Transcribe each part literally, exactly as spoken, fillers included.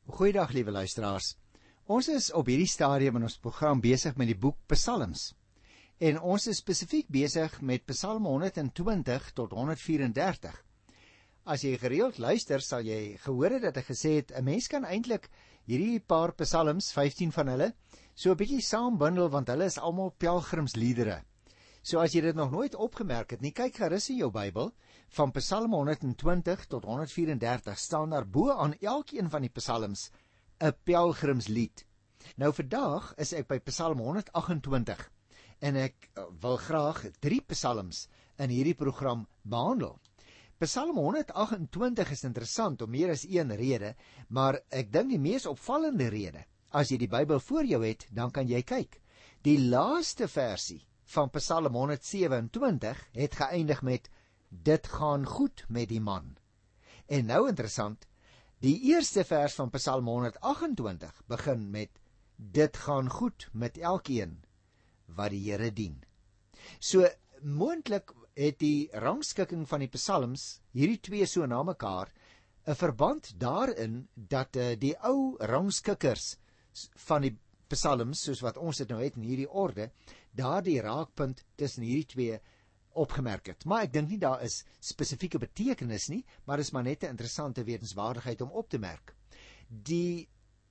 Goeiedag, liewe luisteraars. Ons is op hierdie stadium in ons program besig met die boek Psalms. En ons is spesifiek besig met Psalm honderdtwintig tot honderdvyf-en-dertig. As jy gereeld luister, sal jy gehoor het dat ek gesê het, 'n mens kan eintlik hierdie paar psalms, vyftien van hulle, so 'n bietjie saambundel, want hulle is almal pelgrimsliedere. So as jy dit nog nooit opgemerk het nie, kyk gerus in jou Bybel, van Psalm honderdtwintig tot honderdvyf-en-dertig staan daar bo aan elkeen van die psalms 'n pelgrimslied. Nou vandag is ek by Psalm honderdagt-en-twintig en ek wil graag drie psalms in hierdie program behandel. Psalm honderdagt-en-twintig is interessant om meer as een rede, maar ek dink die mees opvallende rede, as jy die Bybel voor jou het, dan kan jy kyk. Die laaste versie van Psalm honderdsewe-en-twintig het geëindig met dit gaan goed met die man. En nou interessant, die eerste vers van Psalm honderdagt-en-twintig begin met dit gaan goed met elkeen wat die Here dien. So moontlik het die rangskikking van die psalms, hierdie twee so na mekaar, 'n verband daarin dat uh, die ou rangskikkers van die psalms, soos wat ons dit nou het in hierdie orde, daar die raakpunt tussen hierdie twee opgemerk het. Maar ek dink nie daar is spesifieke betekenis nie, maar is maar net 'n interessante wetenswaardigheid om op te merk. Die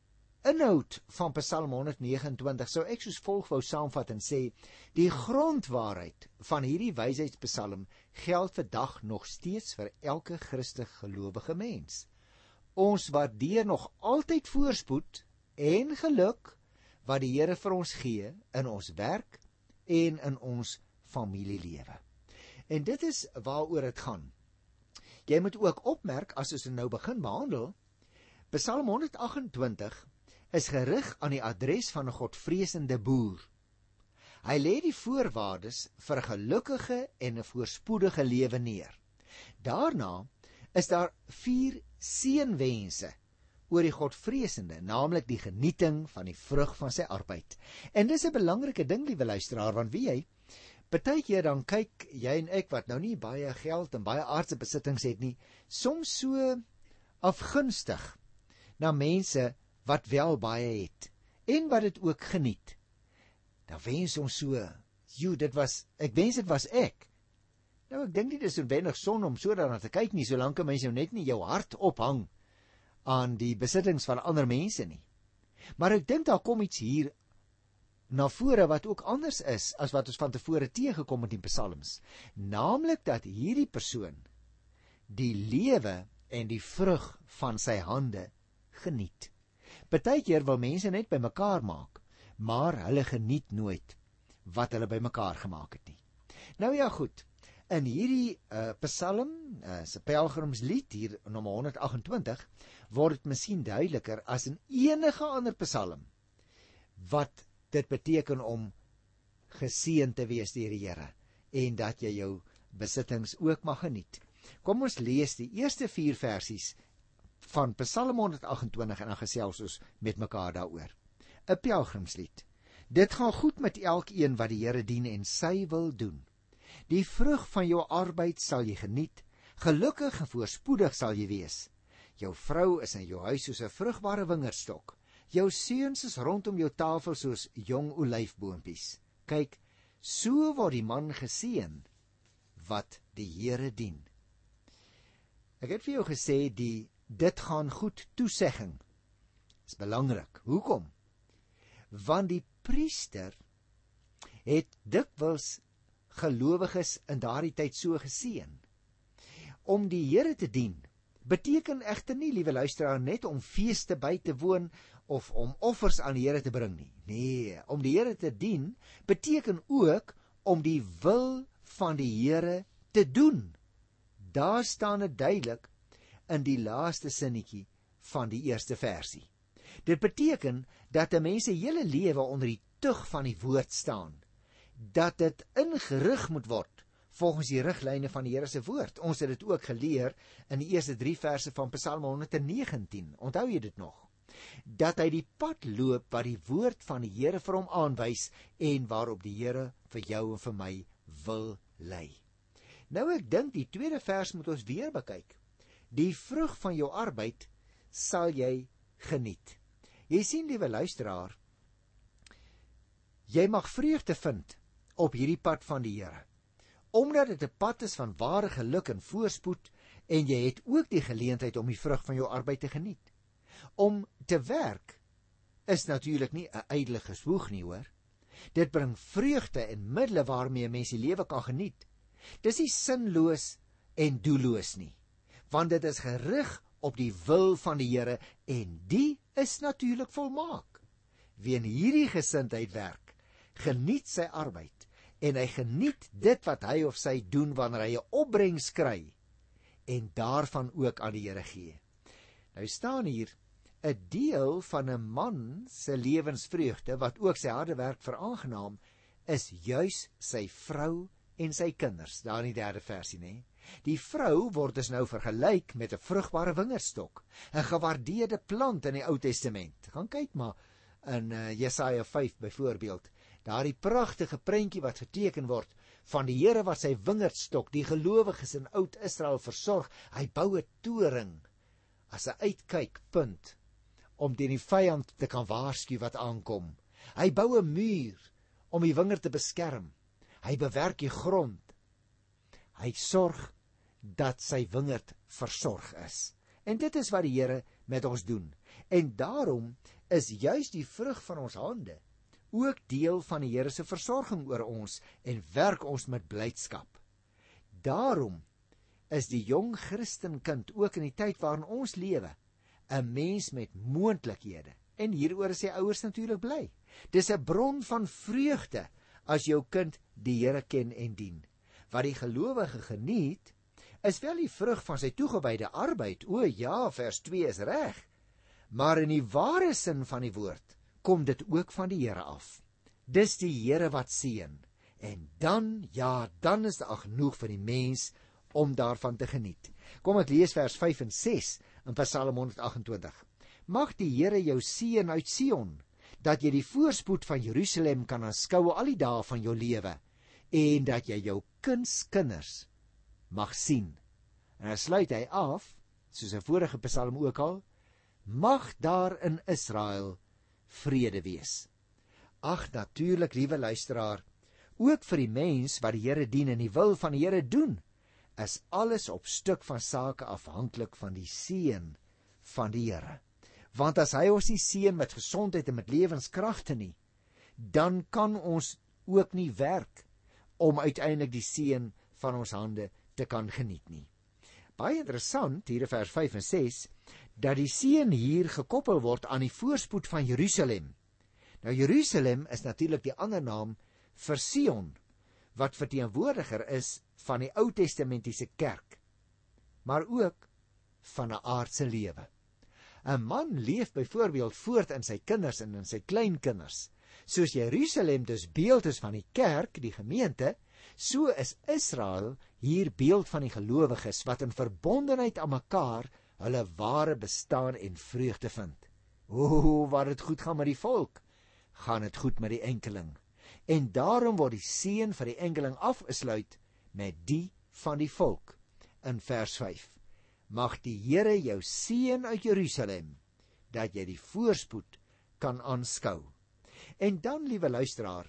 inhoud van Psalm honderdnegenentwintig sou ek soos volg wou saamvat en sê, die grondwaarheid van hierdie wysheidspsalm geld vandag nog steeds vir elke Christus gelowige mens. Ons waardeer nog altyd voorspoed en geluk wat die Here vir ons gee in ons werk en in ons familielewe. En dit is waaroor dit gaan. Jy moet ook opmerk, as ons nou begin behandel, Psalm honderdagt-en-twintig is gerig aan die adres van 'n godvreesende boer. Hy lê die voorwaardes vir 'n gelukkige en 'n voorspoedige lewe neer. Daarna is daar vier seënwense oor die godvreesende, naamlik die genieting van die vrug van sy arbeid. En dis 'n belangrike ding, liewe luisteraar, want wie jy, partykeer dan kyk jy en ek, wat nou nie baie geld en baie aardse besittings het nie, soms so afgunstig na mense wat wel baie het, en wat dit ook geniet. Dan wens ons so, joe, dit was, ek wens dit was ek. Nou, ek dink nie dis noodwendig son om so daarna te kyk nie, solank 'n mens jou net nie jou hart ophang aan die besittings van ander mense nie. Maar ek dink daar kom iets hier na vore wat ook anders is as wat ons van tevore teëgekom het in psalms, naamlik dat hierdie persoon die lewe en die vrug van sy hande geniet. Partykeer wil mense net by mekaar maak, maar hulle geniet nooit wat hulle by mekaar gemaak het nie. Nou ja, goed, in hierdie uh, psalm, uh, se pelgrimslied hier nommer honderdagt-en-twintig, word dit miskien duideliker as in enige ander psalm wat dit beteken om geseën te wees deur die Here en dat jy jou besittings ook mag geniet. Kom ons lees die eerste vier versies van Psalm honderdagt-en-twintig en dan gesels ons met mekaar daaroor. 'n Pelgrimslied. Dit gaan goed met elkeen wat die Here dien en sy wil doen. Die vrug van jou arbeid sal jy geniet, gelukkig en voorspoedig sal jy wees. Jou vrou is in jou huis soos 'n vrugbare wingerdstok. Jou seuns is rondom jou tafel soos jong olyfboompies. Kyk, so word die man geseën wat die Here dien. Ek het vir jou gesê, die dit gaan goed toesegging is belangrik. Hoekom? Want die priester het dikwels gelowiges in daardie tyd so geseën. Om die Here te dien beteken egter nie, liewe luisteraar, net om feeste by te woon of om offers aan die Here te bring nie. Nee, om die Here te dien beteken ook om die wil van die Here te doen. Daar staan dit duidelik in die laaste sinnetjie van die eerste versie. Dit beteken dat 'n mens se hele lewe onder die tug van die woord staan, dat dit ingerig moet word volgens die riglyne van die Here se woord. Ons het dit ook geleer in die eerste drie verse van Psalm honderdnegentien. Onthou jy dit nog? Dat hy die pad loop wat die woord van die Here vir hom aanwys en waarop die Here vir jou en vir my wil lei. Nou ek dink die tweede vers moet ons weer bekyk. Die vrug van jou arbeid sal jy geniet. Jy sien, liewe luisteraar, jy mag vreugde vind op hierdie pad van die Here, omdat dit 'n pad is van ware geluk en voorspoed, en jy het ook die geleentheid om die vrug van jou arbeid te geniet. Om te werk is natuurlik nie 'n ydelle geswoeg nie, hoor. Dit bring vreugde en middele waarmee 'n mens die lewe kan geniet. Dis nie sinloos en doelloos nie, want dit is gerig op die wil van die Here, en die is natuurlik volmaak. Wie in hierdie gesindheid werk, geniet sy arbeid, en hy geniet dit wat hy of sy doen wanneer hy 'n opbrengs kry, en daarvan ook aan die Here gee. Nou staan hier, 'n deel van 'n man se lewensvreugde, wat ook sy harde werk veraangenaam, is juis sy vrou en sy kinders. Daar in die derde versie, nê? Die vrou word dus nou vergelyk met 'n vrugbare wingerdstok, 'n gewaardeerde plant in die Ou Testament. Gaan kyk maar in uh, Jesaja vyf byvoorbeeld, daardie pragtige prentjie wat geteken word van die Here wat sy wingerdstok, die gelowiges in Oud Israel versorg. Hy bou 'n toring as 'n uitkykpunt om teen die vyand te kan waarsku wat aankom. Hy bou 'n muur om die wingerd te beskerm. Hy bewerk die grond. Hy sorg dat sy wingerd versorg is. En dit is wat die Here met ons doen. En daarom is juis die vrug van ons hande ook deel van die Here se versorging oor ons, en werk ons met blydskap. Daarom is die jong Christenkind ook in die tyd waarin ons lewe 'n mens met moontlikhede, en hieroor is sy ouers natuurlik bly. Dis 'n bron van vreugde as jou kind die Here ken en dien. Wat die gelowige geniet, is wel die vrug van sy toegewyde arbeid. O ja, vers twee is reg, maar in die ware sin van die woord kom dit ook van die Here af. Dis die Here wat seën, en dan, ja, dan is daar genoeg vir die mens om daarvan te geniet. Kom ek lees vers vyf en ses in Psalm honderd agt en twintig. Mag die Here jou seën uit Sion, dat jy die voorspoed van Jerusalem kan aanskou al die dae van jou lewe, en dat jy jou kindskinders mag sien. En dan sluit hy af, soos 'n vorige Psalm ook al, mag daar in Israel vrede wees. Ag, natuurlik, liewe luisteraar, ook vir die mens wat die Here dien en die wil van die Here doen, is alles op stuk van sake afhanklik van die seën van die Here. Want as hy ons nie seën met gesondheid en met lewenskragte nie, dan kan ons ook nie werk om uiteindelik die seën van ons hande te kan geniet nie. Baie interessant hier in vers vyf en ses, dat die seën hier gekoppel word aan die voorspoed van Jerusalem. Nou Jerusalem is natuurlik die ander naam vir Sion, wat verteenwoordiger is van die Ou Testamentiese kerk, maar ook van 'n aardse lewe. 'n Man leef byvoorbeeld voort in sy kinders en in sy kleinkinders. Soos Jerusalem dus beeld is van die kerk, die gemeente, so is Israel hier beeld van die gelowiges wat in verbondenheid aan mekaar hulle ware bestaan en vreugde vind. O, waar dit goed gaan met die volk, gaan dit goed met die enkeling. En daarom word die seën vir die enkeling afgesluit met die van die volk. In vers vyf. Mag die Here jou seën uit Jerusalem, dat jy die voorspoed kan aanskou. En dan, liewe luisteraar,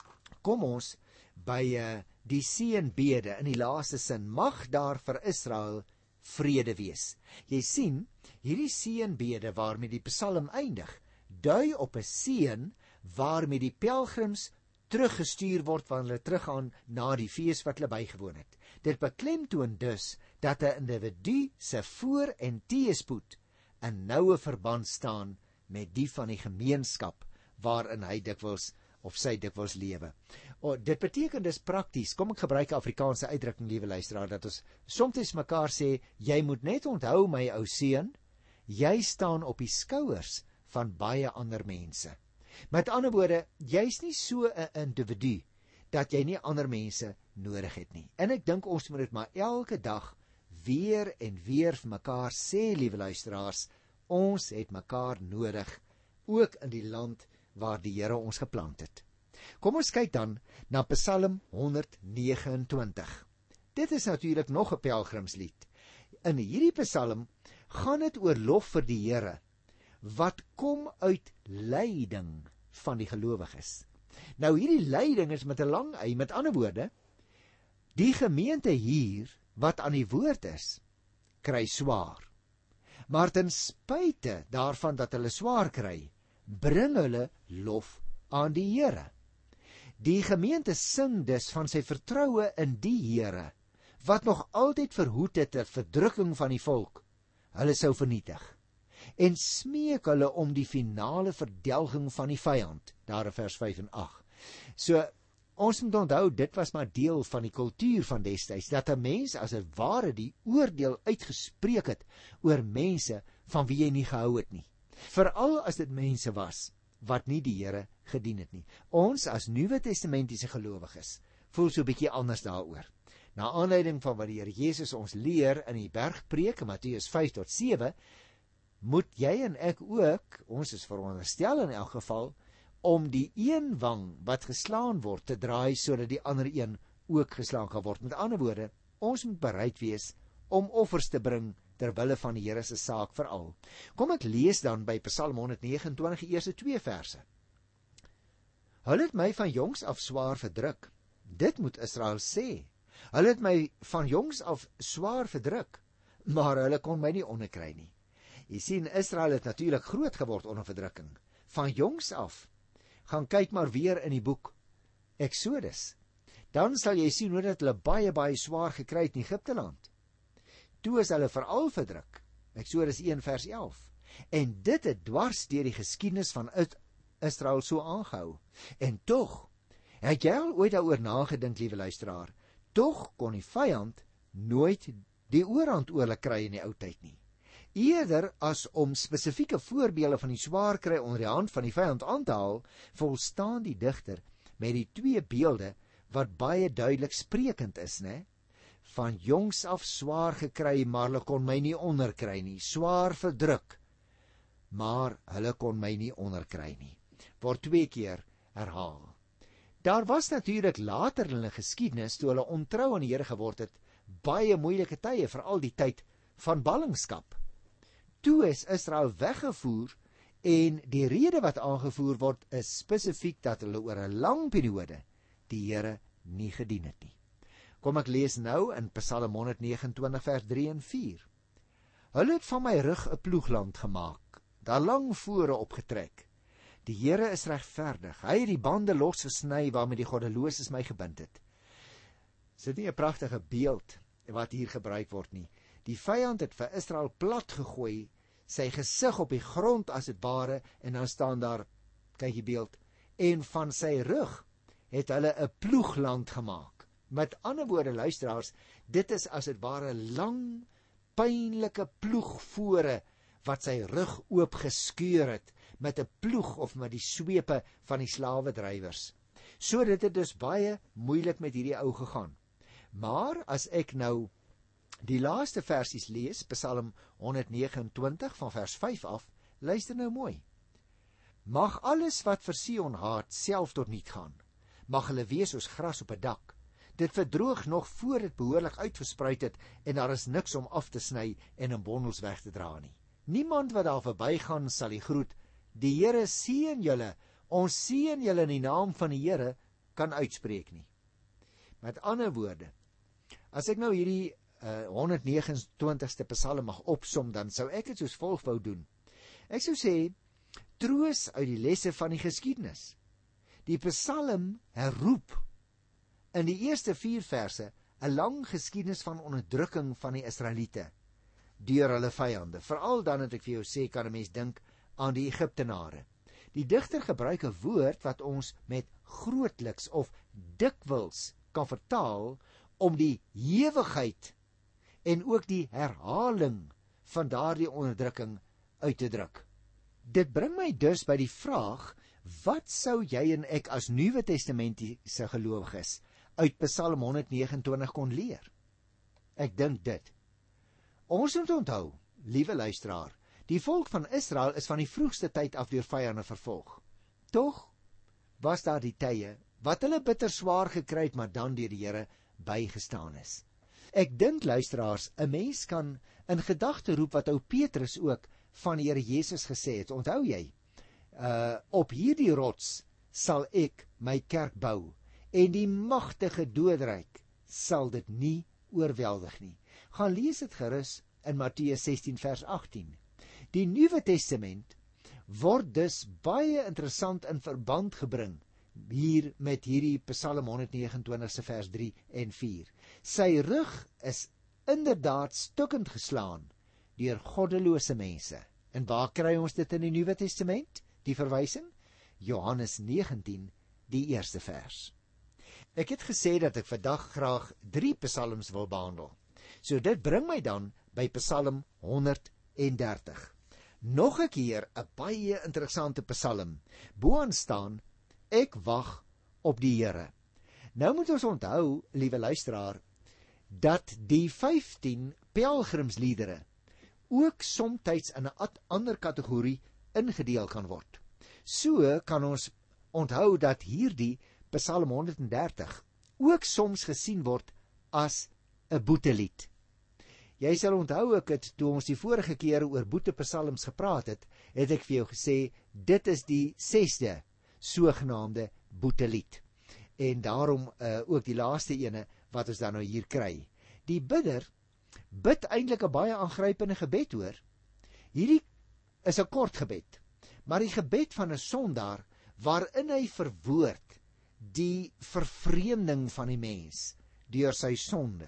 kom ons by uh, die seënbede in die laaste sin. Mag daar vir Israel vrede wees. Jy sien, hierdie seënbede waarmee die Psalm eindig, dui op 'n seën waarmee die pelgrims teruggestuur word wanneer hulle teruggaan na die fees wat hulle bygewoon het. Dit beklemtoon dus dat 'n individu se voor- en teëspoed in noue verband staan met die van die gemeenskap waarin hy dikwels of sy dikwels lewe. O, dit beteken dus prakties, kom ek gebruik 'n Afrikaanse uitdrukking, liewe luisteraar, dat ons soms mekaar sê, jy moet net onthou, my ou seun, jy staan op die skouers van baie ander mense. Met ander woorde, jy's nie so 'n individu dat jy nie ander mense nodig het nie. En ek dink ons moet dit maar elke dag weer en weer vir mekaar sê, liewe luisteraars, ons het mekaar nodig, ook in die land waar die Here ons geplant het. Kom ons kyk dan na Psalm honderd nege en twintig. Dit is natuurlik nog 'n pelgrimslied. In hierdie Psalm gaan dit oor lof vir die Here, wat kom uit lyding van die gelowiges. Nou hierdie lyding is met 'n lang y, met ander woorde, die gemeente hier wat aan die woord is, kry swaar. Maar ten spyte daarvan dat hulle swaar kry, bring hulle lof aan die Here. Die gemeente sing dus van sy vertroue in die Here, wat nog altyd verhoed het ter verdrukking van die volk, hulle sou vernietig, en smeek hulle om die finale verdelging van die vyand, daar in vers vyf en agt. So, ons moet onthou, dit was maar deel van die kultuur van destyds, dat 'n mens as 'n ware die oordeel uitgespreek het oor mense van wie jy nie gehou het nie. Veral as dit mense was wat nie die Here gedien het nie. Ons as Nuwe Testamentiese gelowiges voel so 'n bietjie anders daaroor. Na aanleiding van wat die Here Jesus ons leer in die bergpreek, Matteus vyf tot sewe, moet jy en ek ook, ons is veronderstel in elk geval, om die een wang wat geslaan word te draai, sodat die ander een ook geslaan kan word. Met ander woorde, ons moet bereid wees om offers te bring ter wille van die Here se saak veral. Kom ek lees dan by Psalm honderd vyf en twintig, die eerste twee verse. Hulle het my van jongs af swaar verdruk. Dit moet Israel sê. Hulle het my van jongs af swaar verdruk, maar hulle kon my nie onderkry nie. Jy sien, Israel het natuurlik groot geword onder verdrukking. Van jongs af. Gaan kyk maar weer in die boek Exodus. Dan sal jy sien hoe dat hulle baie, baie swaar gekry het in Egipte land. Toe is hulle veral verdruk. Exodus een vers elf. En dit het dwars deur die geskiedenis van Israel so aangehou. En tog, het jy al ooit daaroor nagedink, liewe luisteraar, tog kon die vyand nooit die oorhand oor hulle kry in die ou tyd nie. Eerder as om spesifieke voorbeelde van die swaar kry onder die hand van die vyand aan te haal, volstaan die digter met die twee beelde wat baie duidelik sprekend is, né? Van jongs af swaar gekry, maar hulle kon my nie onderkry nie. Swaar verdruk, maar hulle kon my nie onderkry nie. Word twee keer herhaal. Daar was natuurlik later in hulle geskiedenis, toe hulle ontrou aan die Here geword het, baie moeilike tye, veral die tyd van ballingskap. Toe is Israel weggevoer, en die rede wat aangevoer word is spesifiek dat hulle oor 'n lang periode die Here nie gedien het nie. Kom ek lees nou in Psalm honderd vyf en twintig vers drie en vier. Hulle het van my rug 'n ploegland gemaak, daar lang vore opgetrek. Die Here is regverdig, hy het die bande losgesny waarmee die goddeloses my gebind het. Is dit nie 'n pragtige beeld wat hier gebruik word nie? Die vyand het vir Israel plat gegooi, sy gesig op die grond as het ware, en dan staan daar, kyk die beeld, en van sy rug het hulle 'n ploegland gemaak. Met ander woorde, luisteraars, dit is as het ware lang, pynlike ploegvore wat sy rug oop geskeur het met 'n ploeg of met die swepe van die slawedrywers. So dit het dus baie moeilik met hierdie ou gegaan. Maar as ek nou die laaste versies lees, Psalm honderd vyf en twintig van vers vyf af, luister nou mooi. Mag alles wat vir Sion haat self tot niet gaan. Mag hulle wees soos gras op 'n dak. Dit verdroog nog voor dit behoorlik uitgespruit het en daar is niks om af te sny en in bondels weg te dra nie. Niemand wat daar verbygaan sal die groet, die Here seën julle, ons seën julle in die naam van die Here, kan uitspreek nie. Met ander woorde, as ek nou hierdie uh, honderd vyf en twintigste Psalm mag opsom, dan sou ek dit soos volg wou doen. Ek sou sê, troos uit die lesse van die geskiedenis. Die Psalm herroep in die eerste vier verse 'n lang geskiedenis van onderdrukking van die Israeliete deur hulle vyande. Veral dan, het ek vir jou sê, kan 'n mens dink aan die Egiptenare. Die digter gebruik 'n woord wat ons met grootliks of dikwels kan vertaal om die hewigheid en ook die herhaling van daardie onderdrukking uit te druk. Dit bring my dus by die vraag, wat sou jy en ek as Nuwe Testamentiese gelowiges uit Psalm honderd vyf en twintig kon leer? Ek dink dit. Ons moet onthou, liewe luisteraar, die volk van Israel is van die vroegste tyd af deur vyande vervolg. Tog was daar die tye wat hulle bitter swaar gekry het, maar dan deur die Here bygestaan is. Ek dink, luisteraars, 'n mens kan in gedagte roep wat ou Petrus ook van die Here Jesus gesê het. Onthou jy, uh, op hierdie rots sal ek my kerk bou, en die magtige doodryk sal dit nie oorweldig nie. Gaan lees dit gerus in Matteus sestien vers agttien. Die Nuwe Testament word dus baie interessant in verband gebring hier met hierdie Psalm honderd vyf nege se vers drie en vier. Sy rug is inderdaad stukkend geslaan deur goddelose mense. En waar kry ons dit in die Nuwe Testament? Die verwysing? Johannes negentien, die eerste vers. Ek het gesê dat ek vandag graag drie psalms wil behandel. So dit bring my dan by Psalm honderd dertig. Nog 'n keer 'n baie interessante psalm. Boaan staan: Ek wag op die Here. Nou moet ons onthou, liewe luisteraar, dat die vyftien pelgrimsliedere ook somtyds in 'n ander kategorie ingedeel kan word. So kan ons onthou dat hierdie Psalm honderd dertig ook soms gesien word as 'n boetelied. Jy sal onthou, ek het toe ons die vorige keer oor boetepsalms gepraat het, het ek vir jou gesê, dit is die sesde sogenaamde boetelied. En daarom uh, ook die laaste ene wat ons dan nou hier kry. Die bidder bid eintlik 'n baie aangrypende gebed hoor. Hierdie is 'n kort gebed, maar die gebed van 'n sondaar waarin hy verwoord die vervreemding van die mens deur sy sonde.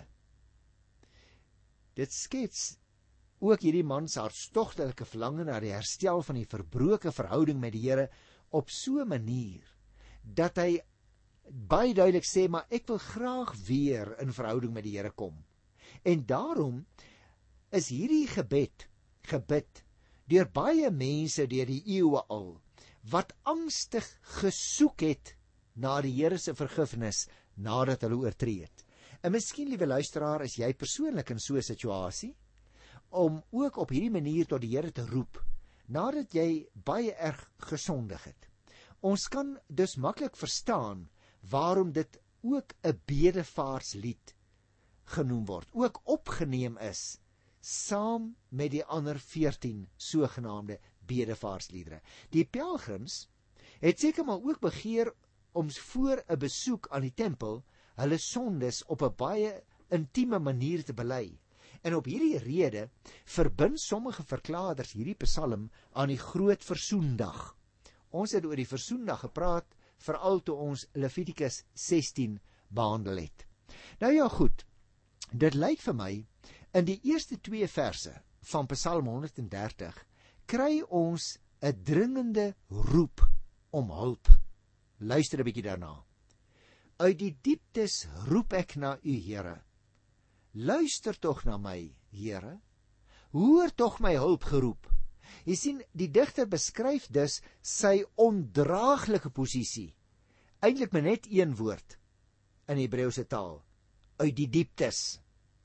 Dit skets ook hierdie man se hartstogtelike verlange na die herstel van die verbroke verhouding met die Here op so 'n manier dat hy baie duidelik sê, maar ek wil graag weer in verhouding met die Here kom. En daarom is hierdie gebed gebid deur baie mense deur die eeue al, wat angstig gesoek het na die Here se vergifnis nadat hulle oortree het. En miskien, liewe luisteraar, is jy persoonlik in so 'n situasie om ook op hierdie manier tot die Here te roep nadat jy baie erg gesondig het. Ons kan dus maklik verstaan waarom dit ook 'n bedevaarslied genoem word, ook opgeneem is saam met die ander veertien sogenaamde bedevaarsliedere. Die pelgrims het seker maar ook begeer om voor 'n besoek aan die tempel hulle sondes op 'n baie intieme manier te bely. En op hierdie rede verbind sommige verklaarders hierdie psalm aan die groot versoendag. Ons het oor die versoendag gepraat, veral toe ons Levitikus sestien behandel het. Nou ja goed, dit lyk vir my, in die eerste twee verse van Psalm honderd dertig, kry ons 'n dringende roep om hulp. Luister 'n bietjie daarna. Uit die dieptes roep ek na u, Here. Luister tog na my, Here. Hoor tog my hulp geroep. Jy sien, die digter beskryf dus sy ondraaglike posisie. Eintlik maar net een woord in die Hebreëse taal. Uit die dieptes.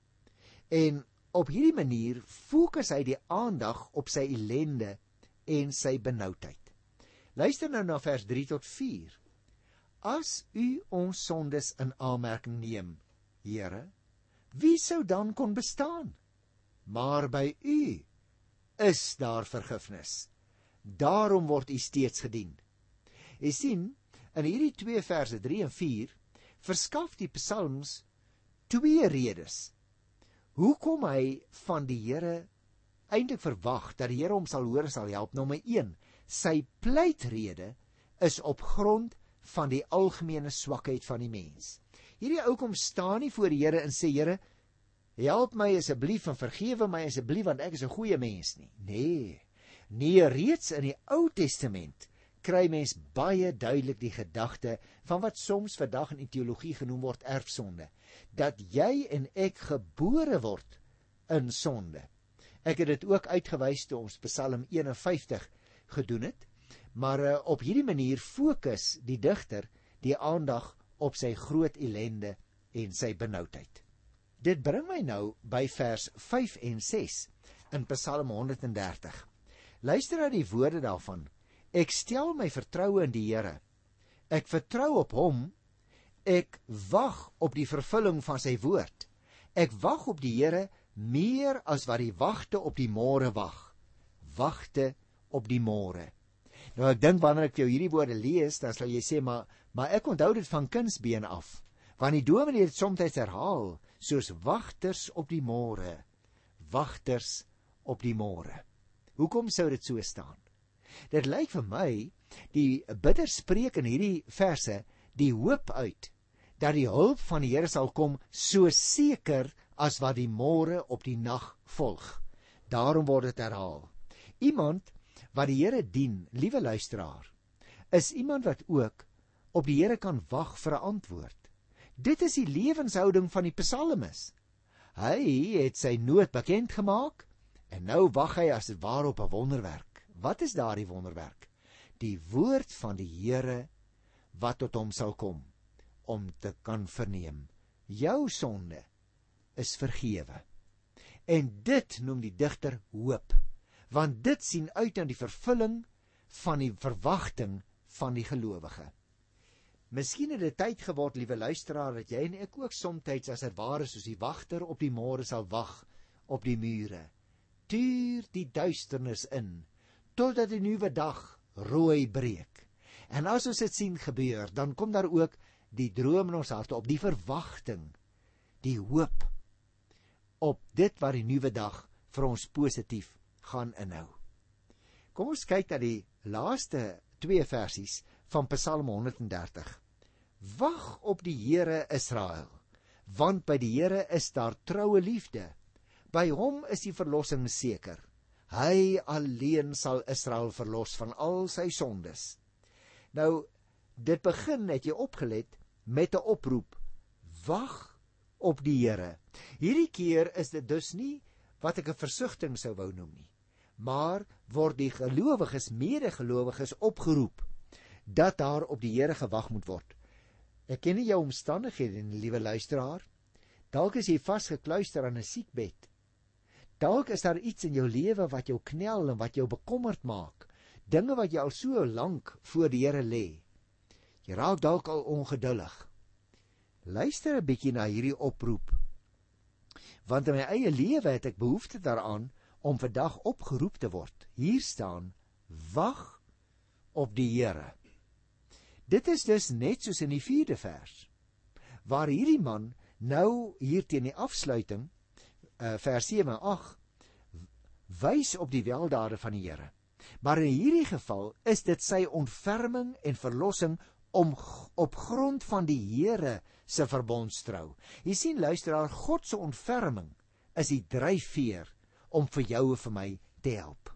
En op hierdie manier fokus hy die aandag op sy ellende en sy benoudheid. Luister nou na vers drie tot vier. As u ons sondes in aanmerking neem, Here, wie sou dan kon bestaan? Maar by u is daar vergifnis. Daarom word u steeds gedien. Jy sien, in hierdie twee verse drie en vier verskaf die psalms twee redes hoekom hy van die Here eintlik verwag dat die Here hom sal hoor en sal help. Nommer een, sy pleitrede is op grond van die algemene swakheid van die mens. Hierdie ou kom staan nie voor die Here en sê, Here, help my asseblief en vergewe my asseblief want ek is 'n goeie mens nie. Nee, nee, reeds in die Ou Testament kry mens baie duidelik die gedagte van wat soms vandag in die teologie genoem word erfsonde, dat jy en ek gebore word in sonde. Ek het dit ook uitgewys toe ons Psalm een en vyftig gedoen het, maar uh, op hierdie manier fokus die digter die aandag op sy groot ellende en sy benoudheid. Dit bring my nou by vers vyf en ses in Psalm honderd dertig. Luister na die woorde daarvan. Ek stel my vertroue in die Here. Ek vertrou op hom. Ek wag op die vervulling van sy woord. Ek wag op die Here meer as wat die wagte op die môre wag. wagte op die môre. Nou ek dink wanneer ek vir jou hierdie woorde lees, dan sal jy sê, maar, maar ek onthou dit van kindsbeen af. Want die dominee het soms herhaal, soos wagters op die môre, wagters op die môre. Hoekom sou dit so staan? Dit lyk vir my, die bidder spreek in hierdie verse die hoop uit, dat die hulp van die Here sal kom, so seker as wat die môre op die nag volg. Daarom word dit herhaal. Iemand wat die Here dien, liewe luisteraar, is iemand wat ook op die Here kan wag vir 'n antwoord. Dit is die lewenshouding van die psalmis. Hy het sy nood bekend gemaak, en nou wag hy as dit ware op 'n wonderwerk. Wat is daardie wonderwerk? Die woord van die Here wat tot hom sal kom, om te kan verneem, jou sonde is vergewe. En dit noem die digter hoop, want dit sien uit na die vervulling van die verwagting van die gelowige. Miskien het dit tyd geword, liewe luisteraar, dat jy en ek ook somtyds as dit ware soos die wagter op die môre sal wag op die mure. Tuur die duisternis in, totdat die nuwe dag rooi breek. En as ons dit sien gebeur, dan kom daar ook die droom in ons harte op, die verwagting, die hoop op dit wat die nuwe dag vir ons positief gaan inhou. Kom ons kyk na die laaste twee versies van Psalm honderddertig. Wag op die Here Israel, want by die Here is daar troue liefde. By hom is die verlossing seker. Hy alleen sal Israel verlos van al sy sondes. Nou, dit begin, het jy opgelet, met 'n oproep. Wag op die Here. Hierdie keer is dit dus nie wat ek 'n versigtiging sou wou noem nie, maar word die gelowiges, medegelowiges opgeroep dat daar op die Here gewag moet word. Ek ken nie jou omstandighede nie, liewe luisteraar. Dalk is jy vasgekluister aan 'n siekbed. Dalk is daar iets in jou lewe wat jou knel en wat jou bekommerd maak. Dinge wat jy al so lank voor die Here lê. Jy raak dalk al ongeduldig. Luister 'n bietjie na hierdie oproep. Want in my eie lewe het ek behoefte daaraan om vandag opgeroep te word. Hier staan, wag op die Here. Dit is dus net soos in die vierde vers, waar hierdie man nou hier teen die afsluiting, uh, vers sewe en agt, wys op die weldade van die Here. Maar in hierdie geval is dit sy ontferming en verlossing om op grond van die Here se verbondstrou. Jy sien, luisteraar, God se ontferming is die dryfveer om vir jou en vir my te help.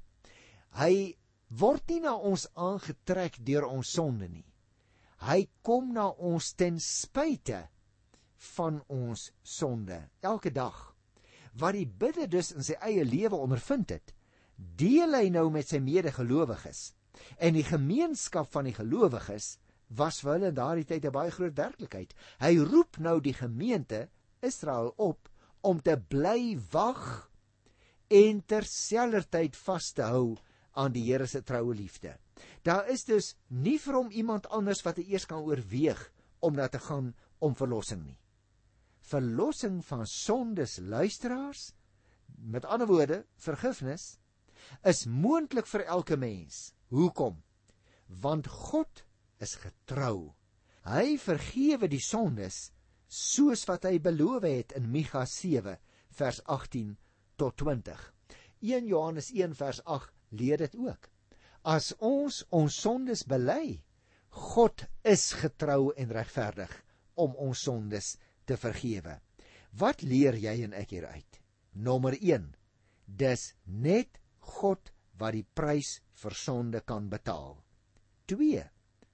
Hy word nie na ons aangetrek deur ons sonde nie. Hy kom na ons ten spyte van ons sonde, elke dag. Wat die bidder dus in sy eie lewe ondervind het, deel hy nou met sy medegelowiges. En die gemeenskap van die gelowiges was vir hulle in daardie tyd 'n baie groot werklikheid. Hy roep nou die gemeente Israel op om te bly wag en terselfdertyd vas te hou aan die Here se troue liefde. Daar is dus nie vir hom iemand anders wat hy eers kan oorweeg om na te gaan om verlossing nie. Verlossing van sondes, luisteraars, met ander woorde, vergifnis, is moontlik vir elke mens. Hoekom? Want God is getrou. Hy vergewe die sondes soos wat hy beloof het in Micha sewe vers agttien tot twintig. Eerste Johannes een vers agt leer dit ook. As ons ons sondes bely, God is getrou en regverdig om ons sondes te vergewe. Wat leer jy en ek hieruit? Nommer een, dis net God wat die prys vir sonde kan betaal. Twee,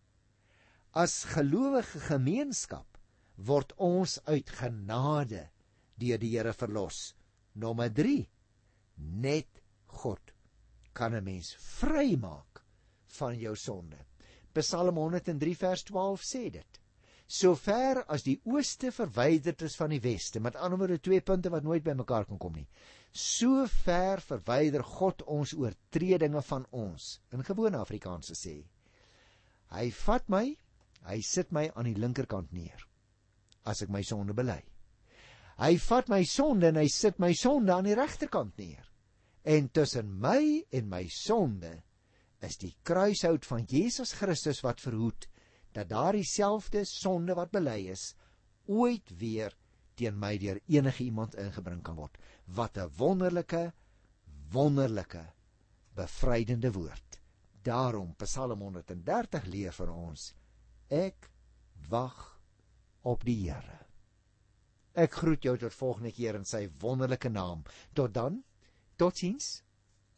as gelowige gemeenskap word ons uit genade deur die Here verlos. Nommer drie, net God kan 'n mens vrymaak van jou sonde. Psalm honderd drie vers twaalf sê dit. So ver as die ooste verwyderd is van die weste, met ander woorde twee punte wat nooit by mekaar kan kom nie. So ver verwyder God ons oortredinge van ons, in gewone Afrikaanse sê. Hy vat my, hy sit my aan die linkerkant neer, as ek my sonde bely. Hy vat my sonde en hy sit my sonde aan die regterkant neer. En tussen my en my sonde is die kruishout van Jesus Christus wat verhoed dat daardie selfde sonde wat bely is ooit weer teen my deur enige iemand ingebring kan word. Wat 'n wonderlike, wonderlike, bevrydende woord. Daarom Psalm honderddertig leer vir ons: ek wag op die Here. Ek groet jou tot volgende keer in sy wonderlike naam. Tot dan, totsiens.